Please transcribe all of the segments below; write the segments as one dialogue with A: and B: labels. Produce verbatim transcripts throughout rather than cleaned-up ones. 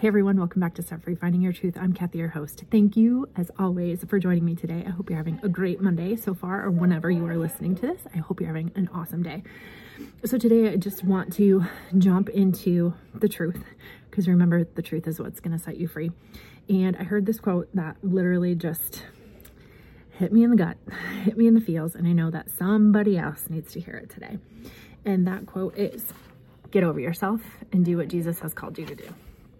A: Hey everyone, welcome back to Set Free Finding Your Truth. I'm Kathy, your host. Thank you, as always, for joining me today. I hope you're having a great Monday so far, or whenever you are listening to this. I hope you're having an awesome day. So today I just want to jump into the truth, because remember, the truth is what's going to set you free. And I heard this quote that literally just hit me in the gut, hit me in the feels, and I know that somebody else needs to hear it today. And that quote is, get over yourself and do what Jesus has called you to do.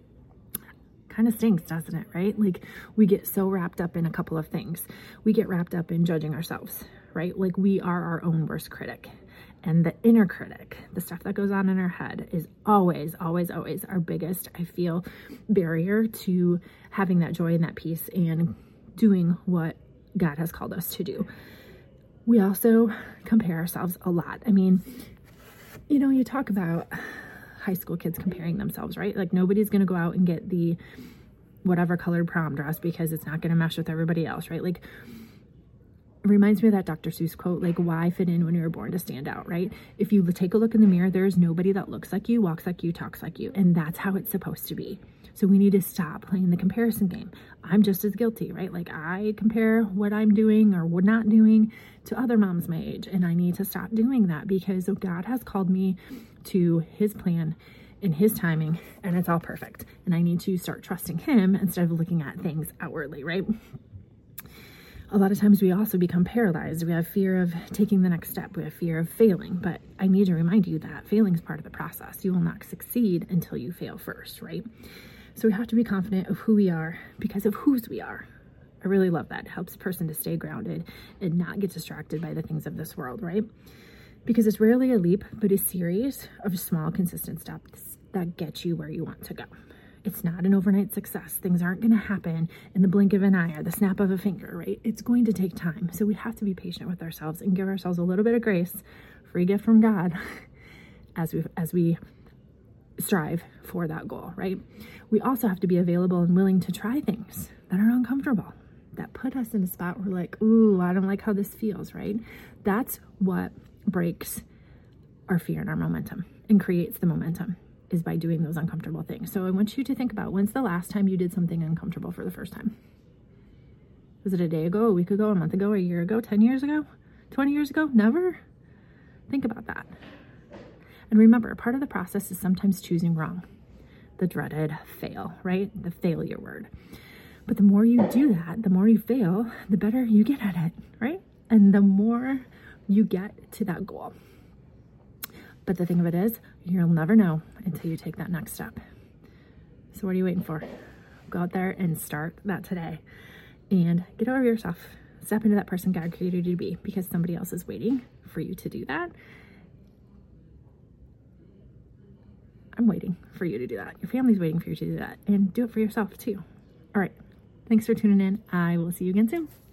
A: Kind of stinks, doesn't it, right? Like, we get so wrapped up in a couple of things. We get wrapped up in judging ourselves, right? Like, we are our own worst critic. And the inner critic, the stuff that goes on in our head, is always, always, always our biggest, I feel, barrier to having that joy and that peace and doing what God has called us to do. We also compare ourselves a lot. I mean, you know, you talk about high school kids comparing themselves, right? Like, nobody's going to go out and get the whatever colored prom dress because it's not going to mesh with everybody else, right? Like, it reminds me of that Doctor Seuss quote, like, why fit in when you were born to stand out, right? If you take a look in the mirror, there's nobody that looks like you, walks like you, talks like you. And that's how it's supposed to be. So we need to stop playing the comparison game. I'm just as guilty, right? Like, I compare what I'm doing or what not doing to other moms my age. And I need to stop doing that, because God has called me to his plan in his timing, and it's all perfect. And I need to start trusting him instead of looking at things outwardly, right? A lot of times we also become paralyzed. We have fear of taking the next step. We have fear of failing. But I need to remind you that failing is part of the process. You will not succeed until you fail first, right? So we have to be confident of who we are because of whose we are. I really love that. It helps a person to stay grounded and not get distracted by the things of this world, right? Because it's rarely a leap, but a series of small, consistent steps that get you where you want to go. It's not an overnight success. Things aren't going to happen in the blink of an eye or the snap of a finger, right? It's going to take time. So we have to be patient with ourselves and give ourselves a little bit of grace, free gift from God, as we as we strive for that goal, right? We also have to be available and willing to try things that are uncomfortable, that put us in a spot where we're like, ooh, I don't like how this feels, right? That's what breaks our fear and our momentum and creates the momentum, is by doing those uncomfortable things. So I want you to think about, when's the last time you did something uncomfortable for the first time? Was it a day ago, a week ago, a month ago, a year ago, ten years ago, twenty years ago? Never? Think about that. And remember, part of the process is sometimes choosing wrong. The dreaded fail, right? The failure word. But the more you do that, the more you fail, the better you get at it, right? And the more you get to that goal. But the thing of it is, you'll never know until you take that next step. So what are you waiting for? Go out there and start that today. And get over yourself. Step into that person God created you to be, because somebody else is waiting for you to do that. I'm waiting for you to do that. Your family's waiting for you to do that. And do it for yourself too. All right. Thanks for tuning in. I will see you again soon.